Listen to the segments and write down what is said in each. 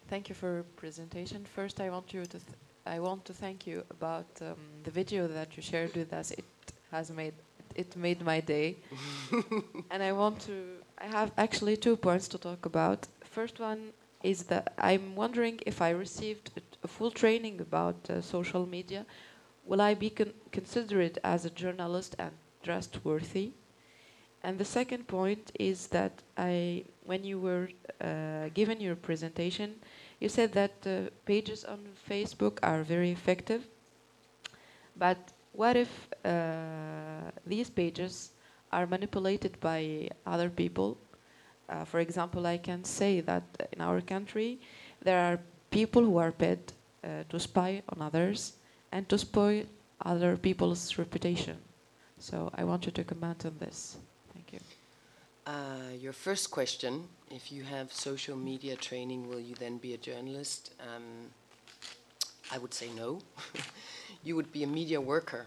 Thank you for your presentation. First, I want to thank you about the video that you shared with us. It made my day. And I have actually 2 points to talk about. First one is that I'm wondering if I received a full training about social media, will I be considered as a journalist and trustworthy? And the second point is that when you were given your presentation, you said that pages on Facebook are very effective. But what if these pages are manipulated by other people? For example, I can say that in our country, there are people who are paid to spy on others and to spoil other people's reputation. So I want you to comment on this. Thank you. Your first question, if you have social media training, will you then be a journalist? I would say no. You would be a media worker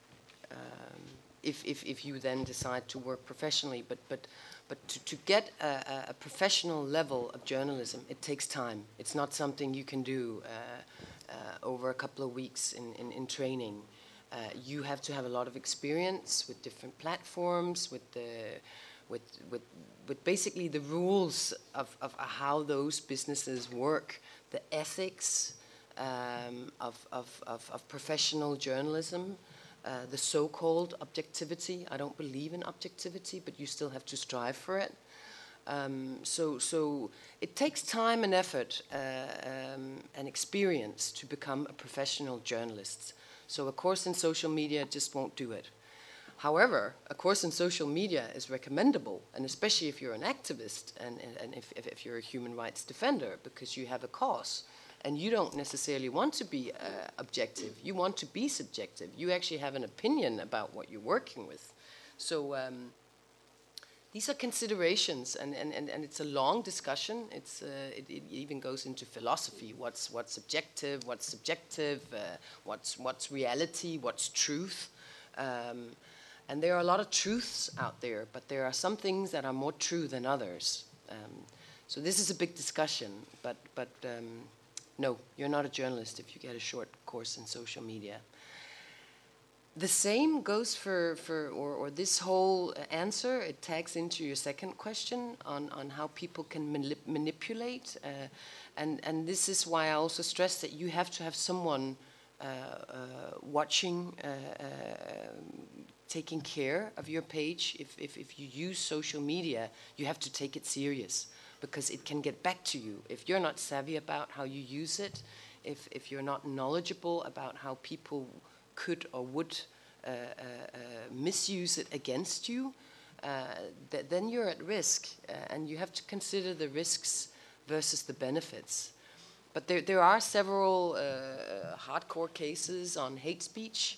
if you then decide to work professionally. But to get a professional level of journalism, it takes time. It's not something you can do over a couple of weeks in training. You have to have a lot of experience with different platforms, with basically the rules of how those businesses work, the ethics of professional journalism, the so-called objectivity. I don't believe in objectivity, but you still have to strive for it. So it takes time and effort and experience to become a professional journalist. So a course in social media just won't do it. However, a course in social media is recommendable, and especially if you're an activist and if you're a human rights defender, because you have a cause. And you don't necessarily want to be objective. You want to be subjective. You actually have an opinion about what you're working with. So these are considerations, and it's a long discussion. It even goes into philosophy. What's objective? What's subjective? What's reality? What's truth? And there are a lot of truths out there, but there are some things that are more true than others. So this is a big discussion, but no, you're not a journalist if you get a short course in social media. The same goes for this whole answer. It tags into your second question on how people can manipulate. And this is why I also stress that you have to have someone watching, taking care of your page. If you use social media, you have to take it serious, because it can get back to you. If you're not savvy about how you use it, if you're not knowledgeable about how people could or would misuse it against you, then you're at risk, and you have to consider the risks versus the benefits. But there are several hardcore cases on hate speech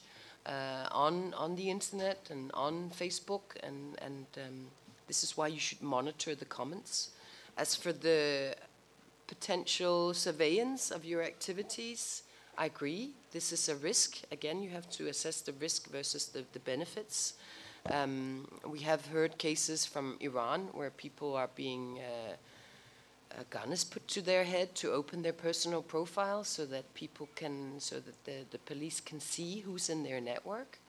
on the internet and on Facebook, and this is why you should monitor the comments. As for the potential surveillance of your activities, I agree. This is a risk. Again, you have to assess the risk versus the benefits. We have heard cases from Iran where people are being a gun is put to their head to open their personal profile so that the police can see who's in their network.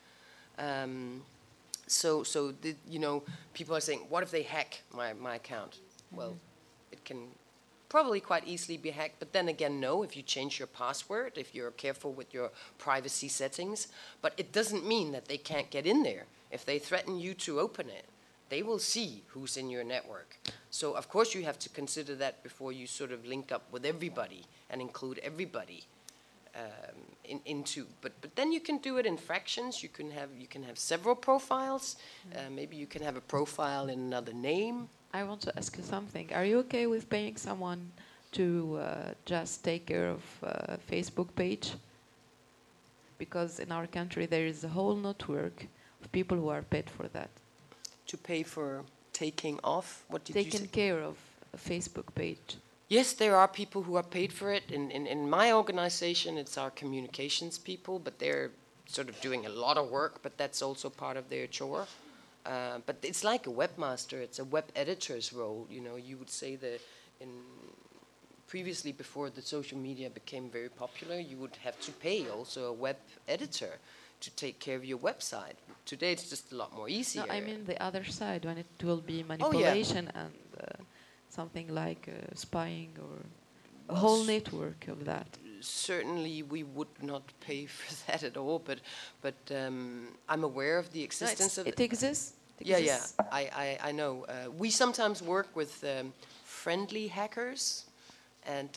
People are saying, what if they hack my account? Mm-hmm. Well, it can probably quite easily be hacked, but then again, no, if you change your password, if you're careful with your privacy settings. But it doesn't mean that they can't get in there. If they threaten you to open it, they will see who's in your network. So of course you have to consider that before you sort of link up with everybody and include everybody into. But then you can do it in fractions. You can have several profiles. Maybe you can have a profile in another name. I want to ask you something. Are you okay with paying someone to just take care of Facebook page? Because in our country there is a whole network of people who are paid for that. To pay for taking off? What did you say? Taking care of a Facebook page. Yes, there are people who are paid for it. In my organization, it's our communications people, but they're sort of doing a lot of work, but that's also part of their chore. But it's like a webmaster. It's a web editor's role. You know, you would say that in previously, before the social media became very popular, you would have to pay also a web editor to take care of your website. Today it's just a lot more easier. No, I mean the other side, when it will be Oh, yeah. manipulation and something like spying or a Well, whole network of that. Certainly we would not pay for that at all, but I'm aware of the No, existence of it exists. It Yeah, exists. I know. We sometimes work with friendly hackers, and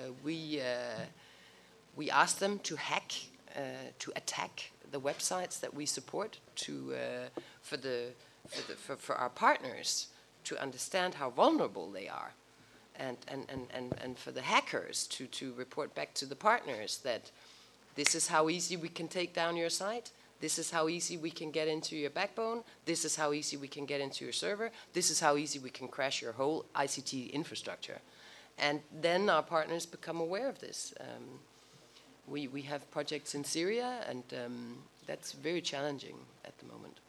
we ask them to hack, to attack the websites that we support, for our partners to understand how vulnerable they are, and for the hackers to report back to the partners that this is how easy we can take down your site. This is how easy we can get into your backbone. This is how easy we can get into your server. This is how easy we can crash your whole ICT infrastructure. And then our partners become aware of this. We have projects in Syria, and that's very challenging at the moment.